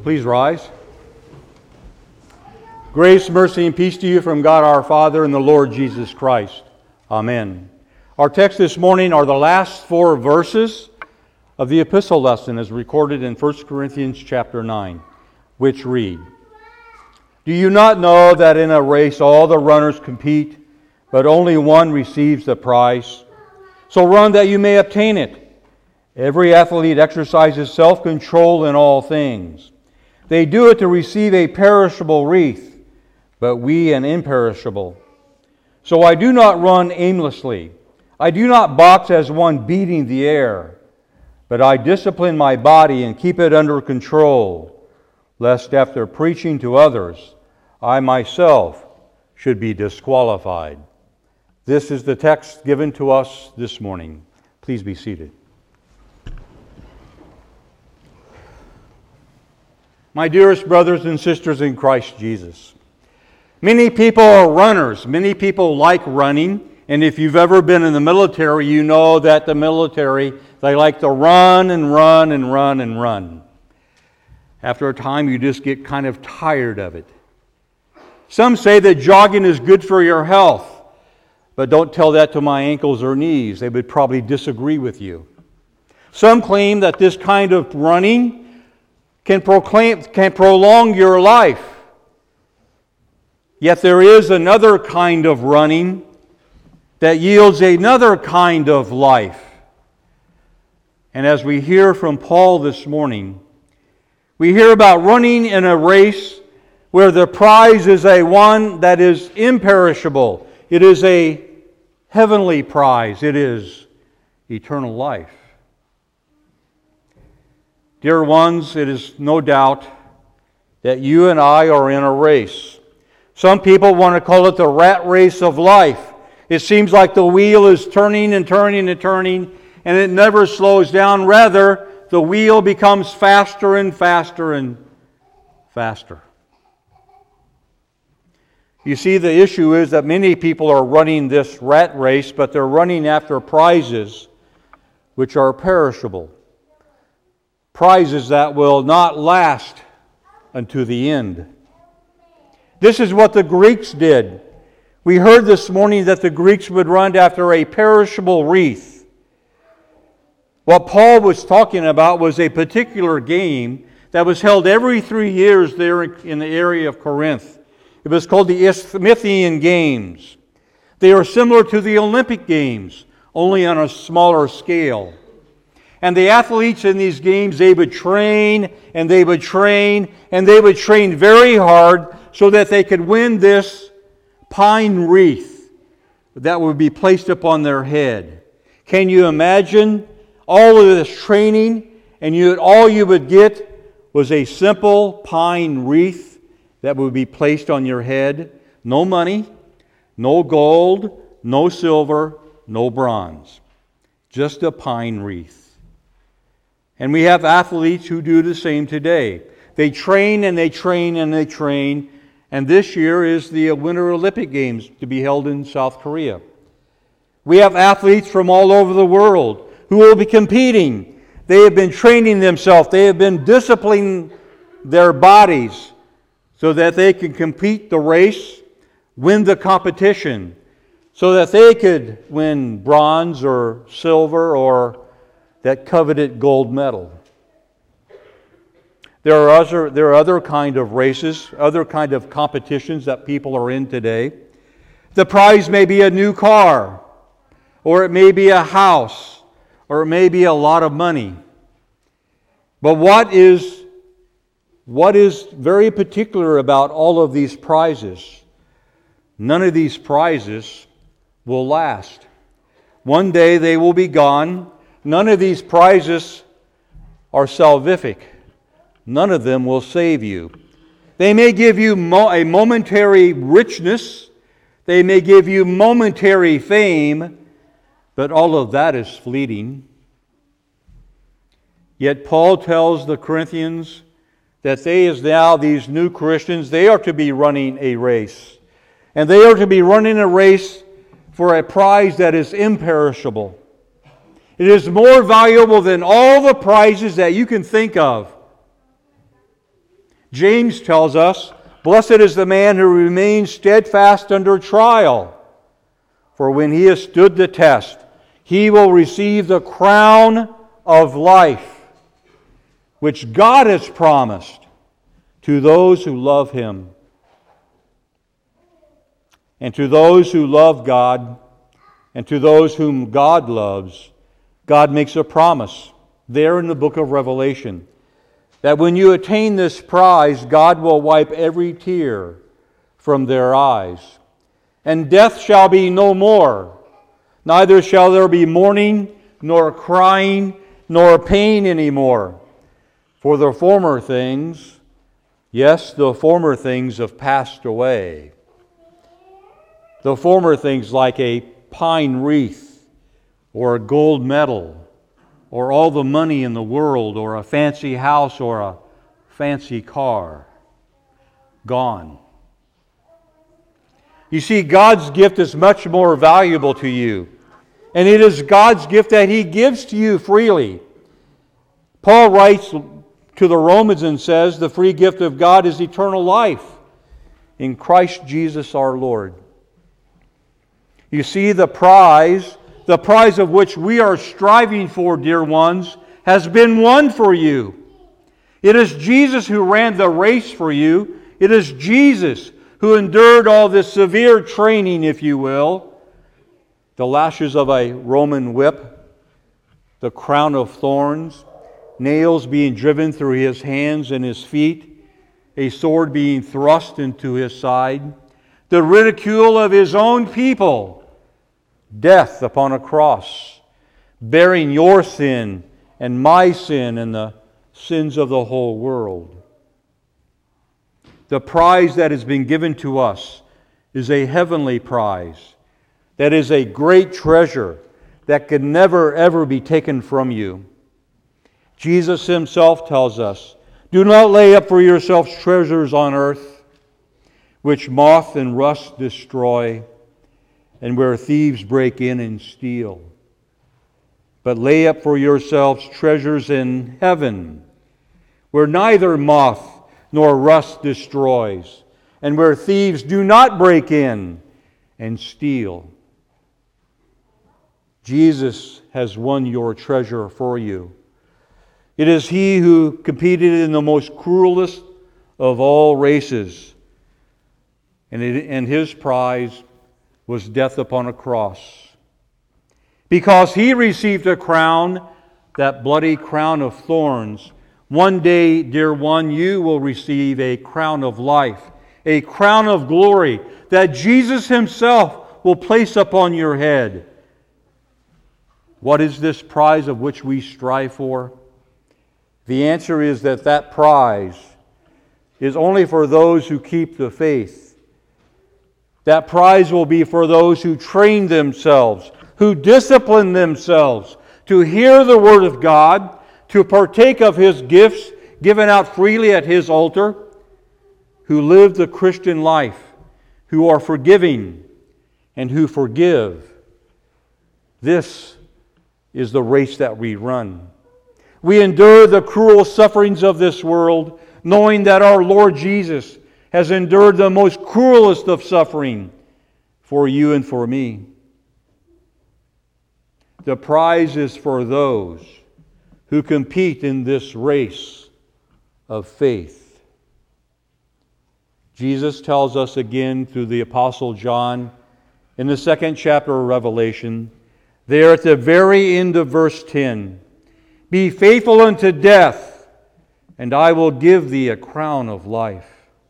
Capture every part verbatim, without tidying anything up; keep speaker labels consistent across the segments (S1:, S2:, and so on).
S1: Please rise. Grace, mercy, and peace to you from God our Father and the Lord Jesus Christ. Amen. Our text this morning are the last four verses of the epistle lesson as recorded in First Corinthians chapter nine, which read, "Do you not know that in a race all the runners compete, but only one receives the prize? So run that you may obtain it. Every athlete exercises self-control in all things. They do it to receive a perishable wreath, but we an imperishable. So I do not run aimlessly. I do not box as one beating the air, but I discipline my body and keep it under control, lest after preaching to others, I myself should be disqualified." This is the text given to us this morning. Please be seated. My dearest brothers and sisters in Christ Jesus, many people are runners. Many people like running. And if you've ever been in the military, you know that the military, they like to run and run and run and run. After a time, you just get kind of tired of it. Some say that jogging is good for your health, but don't tell that to my ankles or knees. They would probably disagree with you. Some claim that this kind of running can proclaim, can prolong your life. Yet there is another kind of running that yields another kind of life. And as we hear from Paul this morning, we hear about running in a race where the prize is a one that is imperishable. It is a heavenly prize. It is eternal life. Dear ones, it is no doubt that you and I are in a race. Some people want to call it the rat race of life. It seems like the wheel is turning and turning and turning, and it never slows down. Rather, the wheel becomes faster and faster and faster. You see, the issue is that many people are running this rat race, but they're running after prizes which are perishable. Prizes that will not last unto the end. This is what the Greeks did. We heard this morning that the Greeks would run after a perishable wreath. What Paul was talking about was a particular game that was held every three years there in the area of Corinth. It was called the Isthmian Games. They are similar to the Olympic Games, only on a smaller scale. And the athletes in these games, they would train and they would train and they would train very hard so that they could win this pine wreath that would be placed upon their head. Can you imagine all of this training, and you all you would get was a simple pine wreath that would be placed on your head? No money, no gold, no silver, no bronze. Just a pine wreath. And we have athletes who do the same today. They train and they train and they train. And this year is the Winter Olympic Games to be held in South Korea. We have athletes from all over the world who will be competing. They have been training themselves. They have been disciplining their bodies so that they can compete the race, win the competition, so that they could win bronze or silver or that coveted gold medal. There are other, there are other kind of races, other kind of competitions that people are in today. The prize may be a new car, or it may be a house, or it may be a lot of money. But what is, what is very particular about all of these prizes? None of these prizes will last. One day they will be gone. None of these prizes are salvific. None of them will save you. They may give you mo- a momentary richness. They may give you momentary fame, but all of that is fleeting. Yet Paul tells the Corinthians that they, as now these new Christians, they are to be running a race. And they are to be running a race for a prize that is imperishable. It is more valuable than all the prizes that you can think of. James tells us, "Blessed is the man who remains steadfast under trial, for when he has stood the test, he will receive the crown of life, which God has promised to those who love Him." And to those who love God, and to those whom God loves, God makes a promise there in the book of Revelation that when you attain this prize, God will wipe every tear from their eyes. And death shall be no more, neither shall there be mourning, nor crying, nor pain anymore. For the former things, yes, the former things have passed away. The former things like a pine wreath, or a gold medal, or all the money in the world, or a fancy house, or a fancy car, gone. You see, God's gift is much more valuable to you, and it is God's gift that He gives to you freely. Paul writes to the Romans and says, the free gift of God is eternal life in Christ Jesus our Lord. You see, the prize, the prize of which we are striving for, dear ones, has been won for you. It is Jesus who ran the race for you. It is Jesus who endured all this severe training, if you will, the lashes of a Roman whip, the crown of thorns, nails being driven through His hands and His feet, a sword being thrust into His side, the ridicule of His own people, death upon a cross, bearing your sin and my sin and the sins of the whole world. The prize that has been given to us is a heavenly prize, that is a great treasure that can never ever be taken from you. Jesus Himself tells us, "Do not lay up for yourselves treasures on earth, which moth and rust destroy, and where thieves break in and steal. But lay up for yourselves treasures in heaven, where neither moth nor rust destroys, and where thieves do not break in and steal." Jesus has won your treasure for you. It is He who competed in the most cruelest of all races, and, it, and His prize was death upon a cross. Because He received a crown, that bloody crown of thorns, one day, dear one, you will receive a crown of life, a crown of glory that Jesus Himself will place upon your head. What is this prize of which we strive for? The answer is that that prize is only for those who keep the faith. That prize will be for those who train themselves, who discipline themselves to hear the Word of God, to partake of His gifts given out freely at His altar, who live the Christian life, who are forgiving and who forgive. This is the race that we run. We endure the cruel sufferings of this world, knowing that our Lord Jesus has endured the most cruelest of suffering for you and for me. The prize is for those who compete in this race of faith. Jesus tells us again through the Apostle John in the second chapter of Revelation, there at the very end of verse ten, "Be faithful unto death, and I will give thee a crown of life."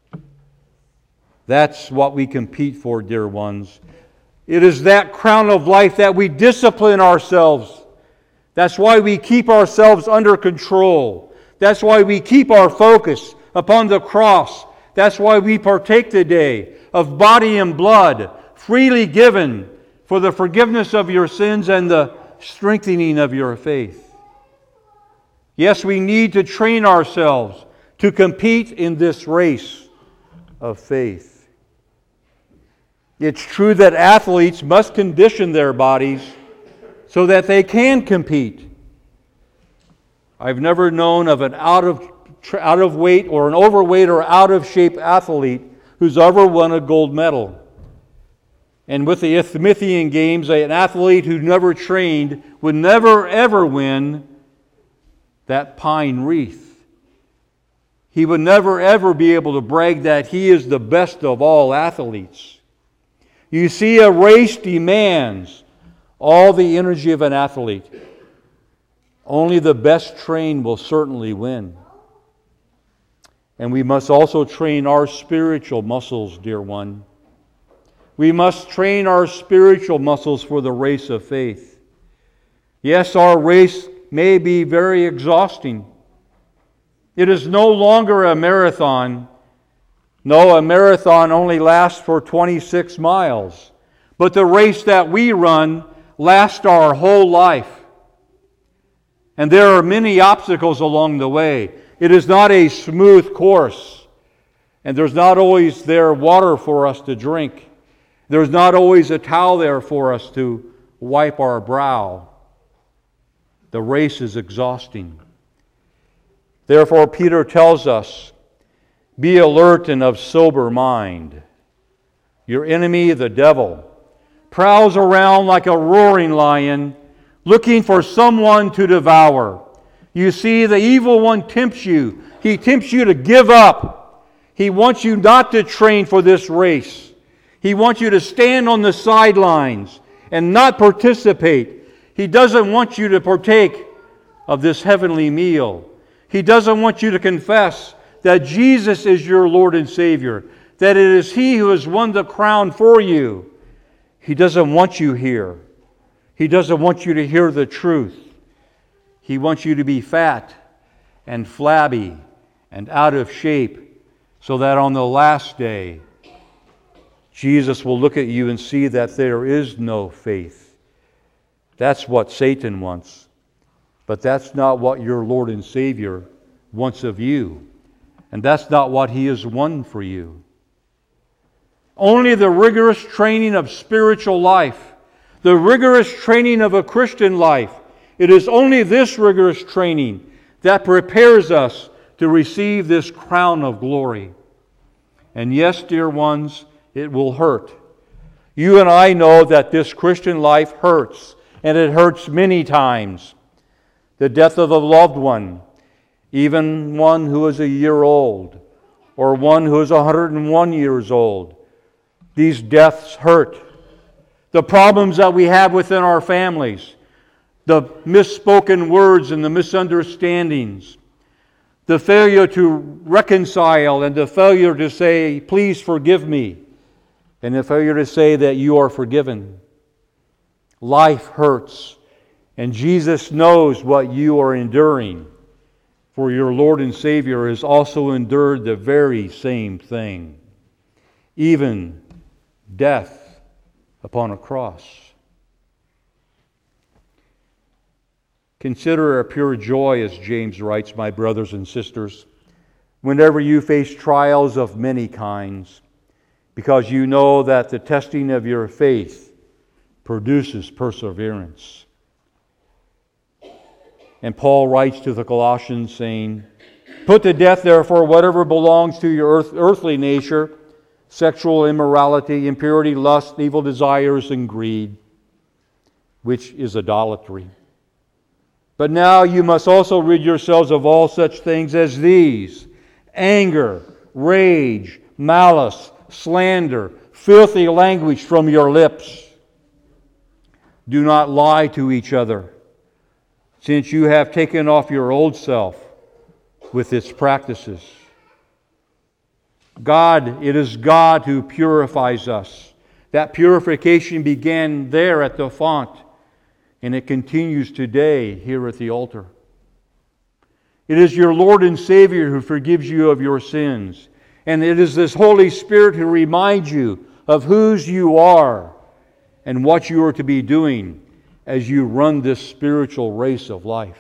S1: That's what we compete for, dear ones. It is that crown of life that we discipline ourselves. That's why we keep ourselves under control. That's why we keep our focus upon the cross. That's why we partake today of body and blood freely given for the forgiveness of your sins and the strengthening of your faith. Yes, we need to train ourselves to compete in this race of faith. It's true that athletes must condition their bodies so that they can compete. I've never known of an out of out of weight or an overweight or out of shape athlete who's ever won a gold medal. And with the Isthmian Games, an athlete who never trained would never ever win that pine wreath. He would never ever be able to brag that he is the best of all athletes. You see, a race demands all the energy of an athlete. Only the best trained will certainly win. And we must also train our spiritual muscles, dear one. We must train our spiritual muscles for the race of faith. Yes, our race may be very exhausting. It is no longer a marathon. No, a marathon only lasts for twenty-six miles. But the race that we run lasts our whole life. And there are many obstacles along the way. It is not a smooth course. And there's not always there water for us to drink. There's not always a towel there for us to wipe our brow. The race is exhausting. Therefore, Peter tells us, be alert and of sober mind. Your enemy, the devil, prowls around like a roaring lion, looking for someone to devour. You see, the evil one tempts you. He tempts you to give up. He wants you not to train for this race. He wants you to stand on the sidelines and not participate. He doesn't want you to partake of this heavenly meal. He doesn't want you to confess that Jesus is your Lord and Savior, that it is He who has won the crown for you. He doesn't want you here. He doesn't want you to hear the truth. He wants you to be fat and flabby and out of shape so that on the last day, Jesus will look at you and see that there is no faith. That's what Satan wants. But that's not what your Lord and Savior wants of you. And that's not what He has won for you. Only the rigorous training of spiritual life, the rigorous training of a Christian life, it is only this rigorous training that prepares us to receive this crown of glory. And yes, dear ones, it will hurt. You and I know that this Christian life hurts, and it hurts many times. The death of a loved one, even one who is a year old, or one who is one hundred one years old. These deaths hurt. The problems that we have within our families, the misspoken words and the misunderstandings, the failure to reconcile and the failure to say, please forgive me, and the failure to say that you are forgiven. Life hurts, and Jesus knows what you are enduring, for your Lord and Savior has also endured the very same thing, even death upon a cross. Consider a pure joy, as James writes, my brothers and sisters, whenever you face trials of many kinds, because you know that the testing of your faith produces perseverance. And Paul writes to the Colossians saying, put to death, therefore, whatever belongs to your earth, earthly nature, sexual immorality, impurity, lust, evil desires, and greed, which is idolatry. But now you must also rid yourselves of all such things as these: anger, rage, malice, slander, filthy language from your lips. Do not lie to each other, since you have taken off your old self with its practices. God, it is God who purifies us. That purification began there at the font, and it continues today here at the altar. It is your Lord and Savior who forgives you of your sins. And it is this Holy Spirit who reminds you of whose you are and what you are to be doing as you run this spiritual race of life.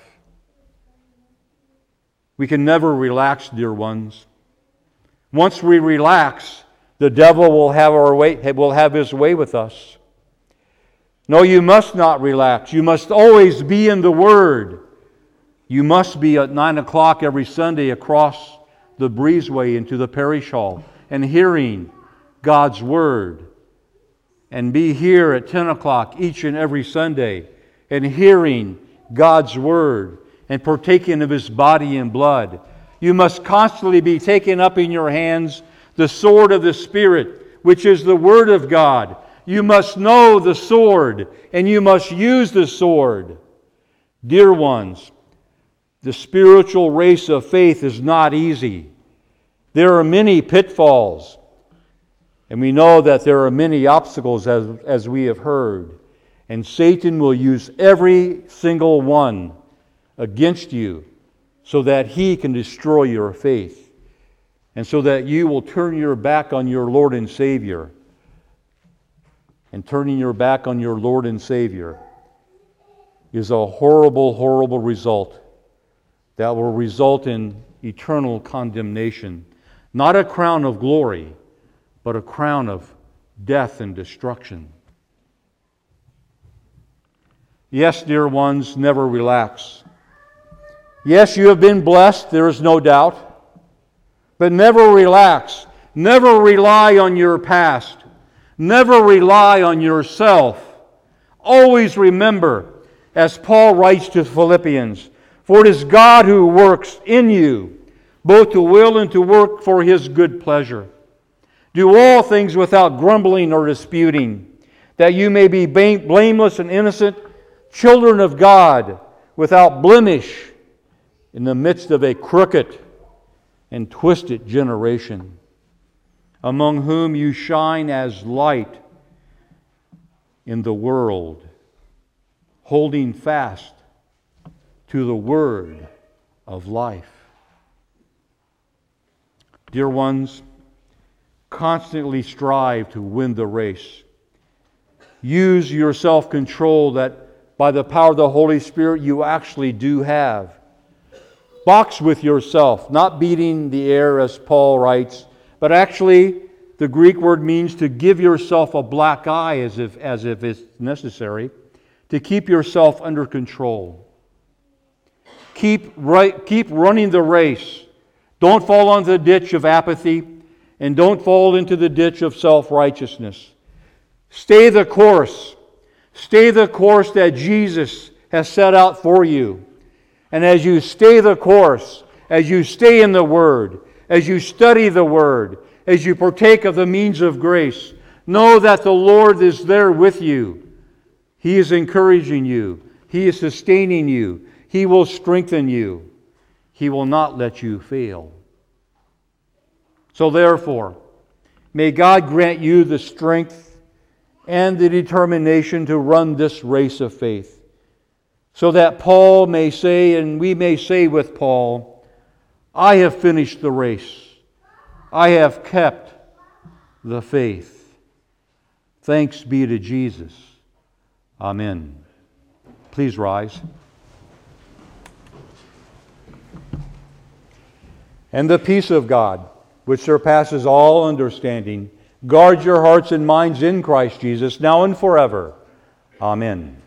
S1: We can never relax, dear ones. Once we relax, the devil will have our way, will have his way with us. No, you must not relax. You must always be in the Word. You must be at nine o'clock every Sunday across the breezeway into the parish hall and hearing God's Word. And be here at ten o'clock each and every Sunday and hearing God's Word and partaking of His body and blood. You must constantly be taking up in your hands the sword of the Spirit, which is the Word of God. You must know the sword, and you must use the sword. Dear ones, the spiritual race of faith is not easy. There are many pitfalls, and we know that there are many obstacles, as, as we have heard. And Satan will use every single one against you so that he can destroy your faith, and so that you will turn your back on your Lord and Savior. And turning your back on your Lord and Savior is a horrible, horrible result that will result in eternal condemnation. Not a crown of glory, but a crown of death and destruction. Yes, dear ones, never relax. Yes, you have been blessed, there is no doubt. But never relax. Never rely on your past. Never rely on yourself. Always remember, as Paul writes to Philippians, for it is God who works in you, both to will and to work for His good pleasure. Do all things without grumbling or disputing, that you may be blameless and innocent, children of God, without blemish, in the midst of a crooked and twisted generation, among whom you shine as light in the world, holding fast to the word of life. Dear ones, constantly strive to win the race. Use your self-control that by the power of the Holy Spirit you actually do have. Box with yourself, not beating the air as Paul writes, but actually the Greek word means to give yourself a black eye as if, as if it's necessary, to keep yourself under control. Keep, right, keep running the race. Don't fall into the ditch of apathy, and don't fall into the ditch of self-righteousness. Stay the course. Stay the course that Jesus has set out for you. And as you stay the course, as you stay in the Word, as you study the Word, as you partake of the means of grace, know that the Lord is there with you. He is encouraging you. He is sustaining you. He will strengthen you. He will not let you fail. So therefore, may God grant you the strength and the determination to run this race of faith, so that Paul may say, and we may say with Paul, I have finished the race. I have kept the faith. Thanks be to Jesus. Amen. Please rise. And the peace of God, which surpasses all understanding, guard your hearts and minds in Christ Jesus, now and forever. Amen.